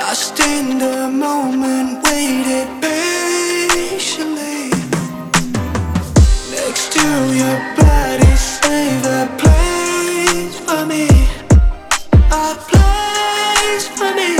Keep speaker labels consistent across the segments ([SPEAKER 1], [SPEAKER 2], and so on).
[SPEAKER 1] Lost in the moment, waited patiently next to your body, save a place for me, a place for me,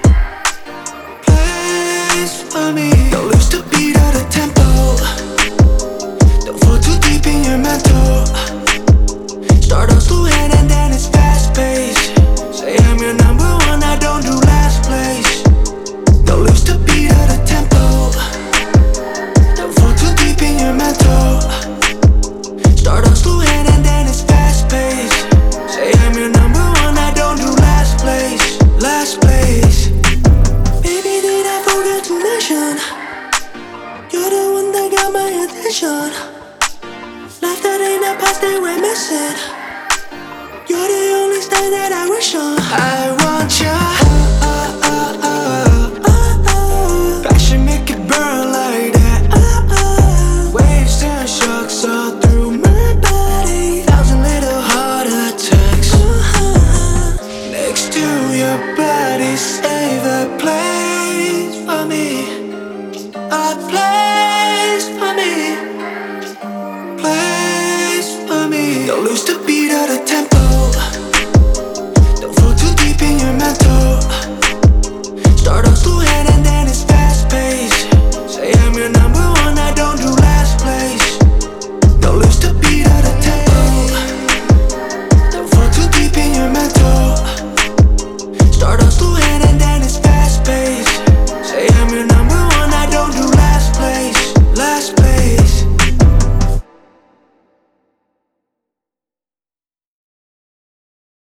[SPEAKER 1] place for me. Don't lose the beat of the tempo, don't fall too deep in your mental. Start off slow and then it's fast paced. Say I'm your number one, I don't do last place. Don't lose the beat of the tempo, don't fall too deep in your mental. Start off slow and then it's fast paced. Say I'm your number one, I don't do last place. Last place. Baby, did I forget to mention you're the one that got my attention. Life that ain't a past that we're missing. You're the only star that I wish on. I want you. Passion make it burn like that. Waves turn shocks all through my body. 1,000 little heart attacks. Next to your body, save a place for me, a place for me, place for me. Don't lose the beat of the tempo, don't fall too deep in your mental. Start off slow